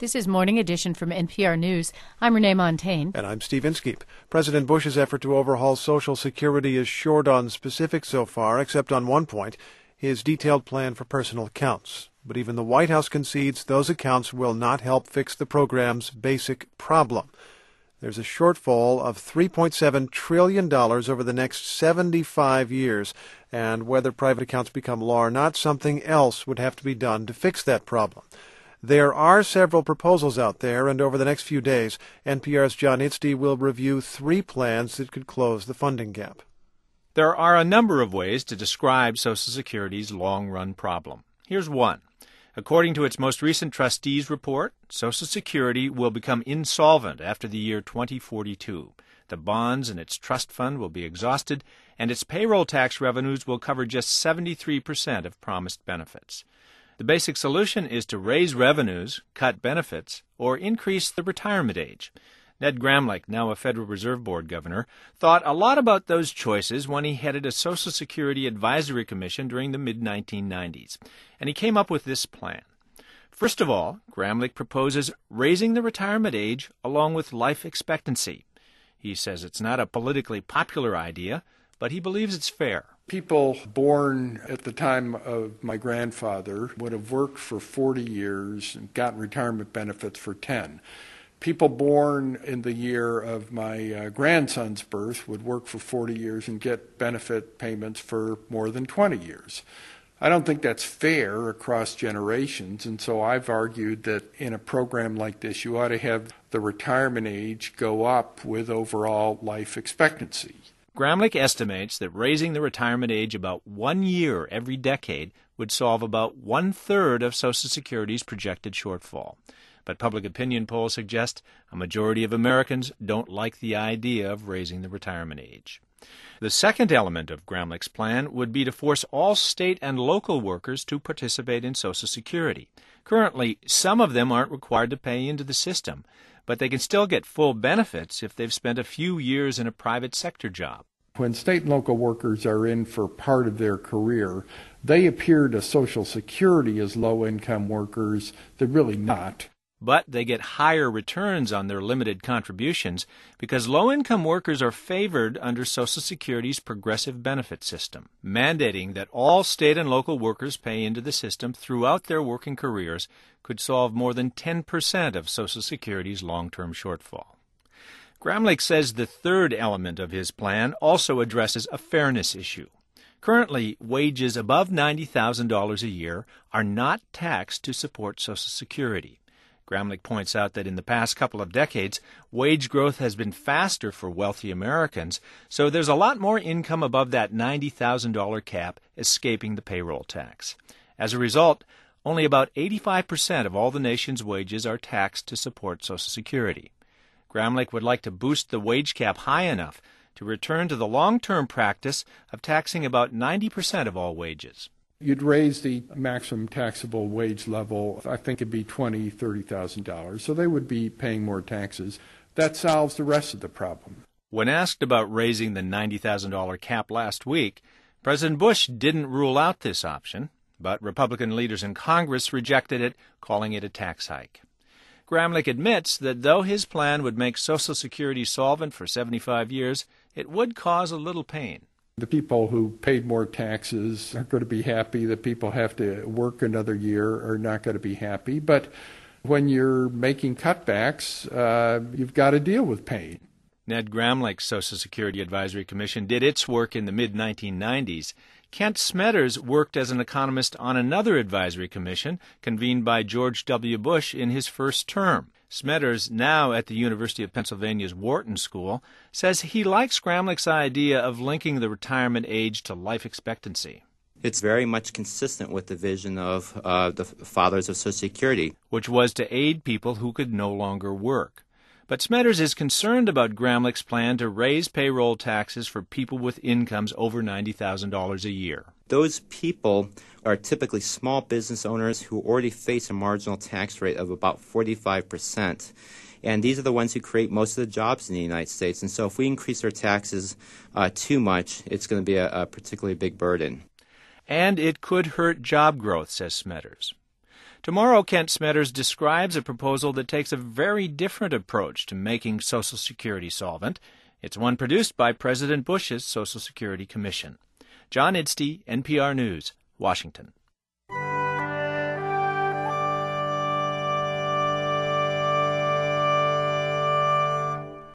This is Morning Edition from NPR News. I'm Renee Montaigne. And I'm Steve Inskeep. President Bush's effort to overhaul Social Security is short on specifics so far, except on one point, his detailed plan for personal accounts. But even the White House concedes those accounts will not help fix the program's basic problem. There's a shortfall of $3.7 trillion over the next 75 years, and whether private accounts become law or not, something else would have to be done to fix that problem. There are several proposals out there, and over the next few days, NPR's John Itzdy will review 3 plans that could close the funding gap. There are a number of ways to describe Social Security's long-run problem. Here's one. According to its most recent trustees report, Social Security will become insolvent after the year 2042. The bonds in its trust fund will be exhausted, and its payroll tax revenues will cover just 73% of promised benefits. The basic solution is to raise revenues, cut benefits, or increase the retirement age. Ned Gramlich, now a Federal Reserve Board governor, thought a lot about those choices when he headed a Social Security Advisory Commission during the mid-1990s, and he came up with this plan. First of all, Gramlich proposes raising the retirement age along with life expectancy. He says it's not a politically popular idea, but he believes it's fair. People born at the time of my grandfather would have worked for 40 years and gotten retirement benefits for 10. People born in the year of my grandson's birth would work for 40 years and get benefit payments for more than 20 years. I don't think that's fair across generations, and so I've argued that in a program like this, you ought to have the retirement age go up with overall life expectancy. Gramlich estimates that raising the retirement age about 1 year every decade would solve about 1/3 of Social Security's projected shortfall. But public opinion polls suggest a majority of Americans don't like the idea of raising the retirement age. The second element of Gramlich's plan would be to force all state and local workers to participate in Social Security. Currently, some of them aren't required to pay into the system, but they can still get full benefits if they've spent a few years in a private sector job. When state and local workers are in for part of their career, they appear to Social Security as low-income workers. They're really not. But they get higher returns on their limited contributions because low-income workers are favored under Social Security's progressive benefit system, mandating that all state and local workers pay into the system throughout their working careers could solve more than 10% of Social Security's long-term shortfall. Gramlich says the third element of his plan also addresses a fairness issue. Currently, wages above $90,000 a year are not taxed to support Social Security. Gramlich points out that in the past couple of decades, wage growth has been faster for wealthy Americans, so there's a lot more income above that $90,000 cap escaping the payroll tax. As a result, only about 85% of all the nation's wages are taxed to support Social Security. Gramlich would like to boost the wage cap high enough to return to the long-term practice of taxing about 90% of all wages. You'd raise the maximum taxable wage level, I think it'd be $20,000, $30,000, so they would be paying more taxes. That solves the rest of the problem. When asked about raising the $90,000 cap last week, President Bush didn't rule out this option, but Republican leaders in Congress rejected it, calling it a tax hike. Gramlich admits that though his plan would make Social Security solvent for 75 years, it would cause a little pain. The people who paid more taxes are going to be happy. The people who have to work another year are not going to be happy. But when you're making cutbacks, you've got to deal with pain. Ned Gramlich's Social Security Advisory Commission did its work in the mid-1990s. Kent Smetters worked as an economist on another advisory commission convened by George W. Bush in his first term. Smetters, now at the University of Pennsylvania's Wharton School, says he likes Gramlich's idea of linking the retirement age to life expectancy. It's very much consistent with the vision of the fathers of Social Security, which was to aid people who could no longer work. But Smetters is concerned about Gramlich's plan to raise payroll taxes for people with incomes over $90,000 a year. Those people are typically small business owners who already face a marginal tax rate of about 45%. And these are the ones who create most of the jobs in the United States. And so if we increase their taxes too much, it's going to be a particularly big burden. And it could hurt job growth, says Smetters. Tomorrow, Kent Smetters describes a proposal that takes a very different approach to making Social Security solvent. It's one produced by President Bush's Social Security Commission. John Idstey, NPR News, Washington.